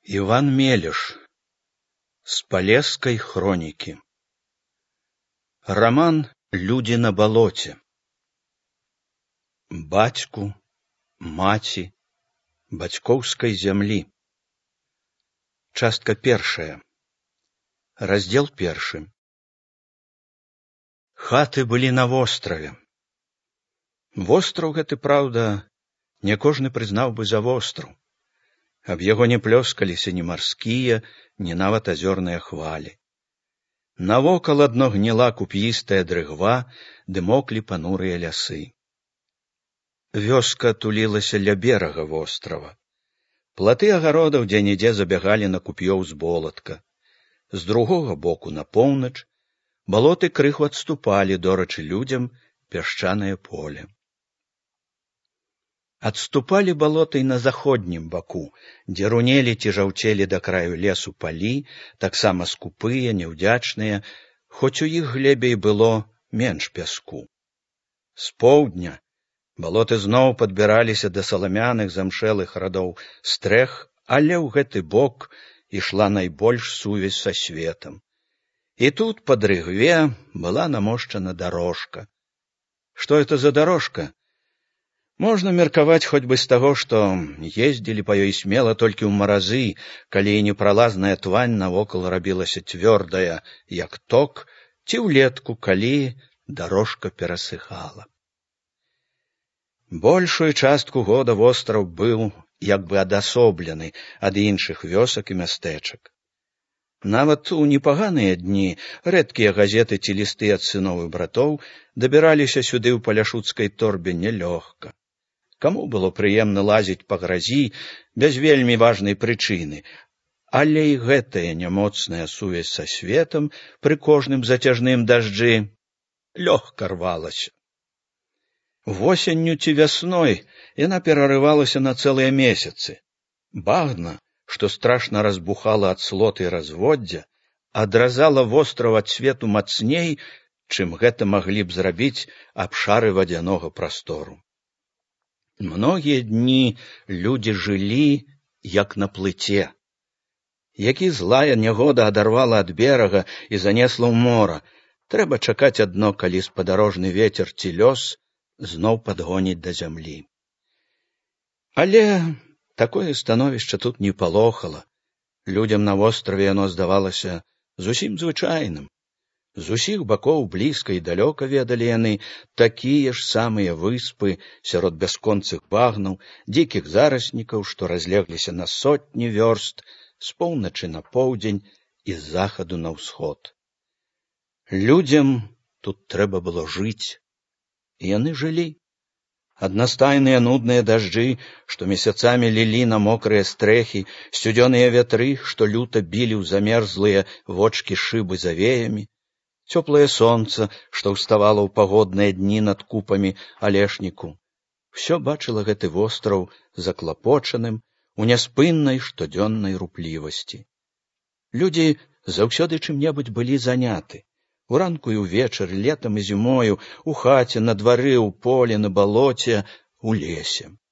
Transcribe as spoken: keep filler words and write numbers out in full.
Иван Мелеш. С Полесской хроники. Роман «Люди на болоте». Бацьку, маці, бацькоўскай зямлі. Частка першая. Раздзел першы. Хаты былі на востраве. Востраў гэты, праўда, не кожны прызнаў бы за востраў. Аб яго не плёскаліся ні марскія, ні нават азёрныя хвалі. Навокал адно гніла куп'істая дрыгва, ды моклі панурыя лясы. Вёска тулілася ля берага вострава. Платы агародаў дзе-нідзе забягалі на куп'ёў з болатка. З другога боку, на поўнач, балоты крыху адступалі, дорачы людзям пясчанае поле. Адступалі балоты і на заходнім баку, дзе рунелі ці жаўцелі да краю лесу палі, таксама скупыя, няўдзячныя, хоць у іх глебей было менш пяску. З поўдня балоты зноў падбіраліся да саламяных замшэлых радоў стрэх, але ў гэты бок ішла найбольш сувязь са светам. І тут па дрыгве была намошчана дарожка. Што это за дарожка? Можна меркаваць хоць бы з таго, што ездзілі па ёй смела толькі ў маразы, калі і непралазная твань навокал рабілася цвёрдая, як ток, ці ўлетку, калі дарожка перасыхала. Большую частку года востраў быў як бы адасоблены ад іншых вёсак і мястэчак. Нават у непаганыя дні рэдкія газеты ці лісты ад сыноў і братоў дабіраліся сюды ў паляшуцкай торбе нялёгка. Каму было прыемна лазіць па гразі без вельмі важнай прычыны, але і гэтая нямоцная сувязь са светам пры кожным зацяжным дажджы лёгка рвалася. Восенню ці вясной яна перарывалася на цэлыя месяцы. Багна, што страшна разбухала ад слот і разводдзя, адразала востраў ад свету мацней, чым гэта маглі б зрабіць абшары вадзянога прастору. Многія дні людзі жылі, як на плыце. Які злая нягода адарвала ад берага і занесла ў мора, трэба чакаць адно, калі спадарожны вецер ці лёс зноў падгоніць да зямлі. Але такое становішча тут не палохала. Людзям на востраве яно здавалася зусім звычайным. З усіх бакоў блізка і далёка ведалі яны такія ж самыя выспы сярод бясконцых багнаў, дзікіх зараснікаў, што разлегліся на сотні вёрст з поўначы на поўдзень і з захаду на ўсход. Людзям тут трэба было жыць. І яны жылі. Аднастайныя нудныя дажджы, што месяцамі лілі на мокрыя стрэхі, сцюдзёныя вятры, што люта білі ў замерзлыя вочкі шыбы завеямі, цёплае сонца, што ўставала ў пагодныя дні над купамі алешніку. Всё бачыла гэты востраў заклапочаным у няспыннай штодзённай руплівасці. Людзі заўсёды чым-небудзь былі заняты. Уранку і ўвечары, летам і зімою, у хаце, на двары, у полі, на балоце, у лесе.